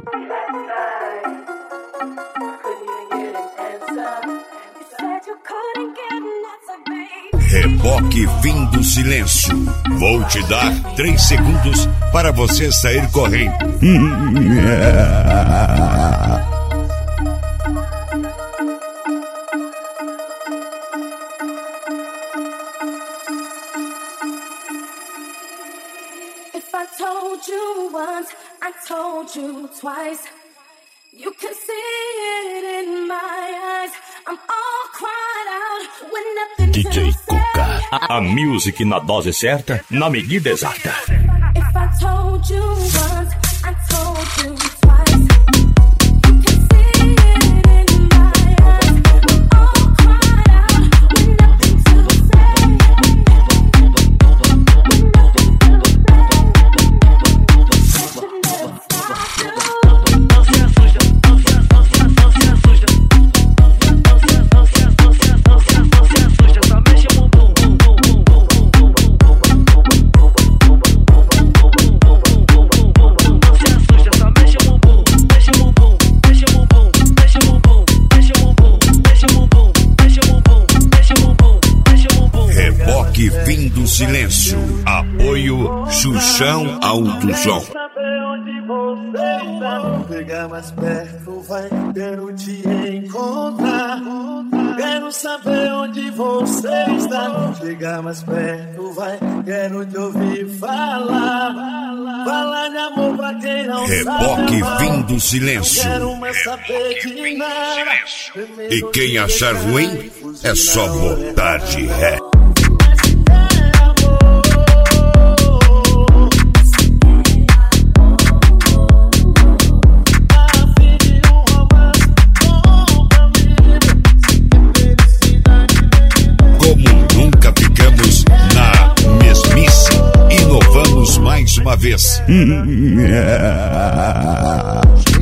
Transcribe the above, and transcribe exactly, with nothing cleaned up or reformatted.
Reboque Fim do Silêncio. Vou te dar três segundos para você sair correndo. If I told you once, I told you twice. You can see it in my eyes. I'm all cried out when nothing D J Cuca, a, a music na dose certa, na medida exata. If I told you once, I told you twice. You can see it in my eyes. I'm all cried out with nothing to say. With nothing to say. I should never stop you. Não se assusta, não se assusta, não se assusta. Não se assusta, não se assusta, não se assusta, não se assusta. Só mexe o bumbum. Reboque Fim do Silêncio. Apoio Xuxão Alto Som. Chegar mais perto, vai, quero te encontrar. Quero saber onde você está. Chegar mais perto, vai, quero te ouvir falar. Falar de amor pra quem não Reboque sabe. Fim do Silêncio. Quero mais saber de nada. E quem achar ruim é só botar de ré. Como nunca ficamos na mesmice, inovamos mais uma vez.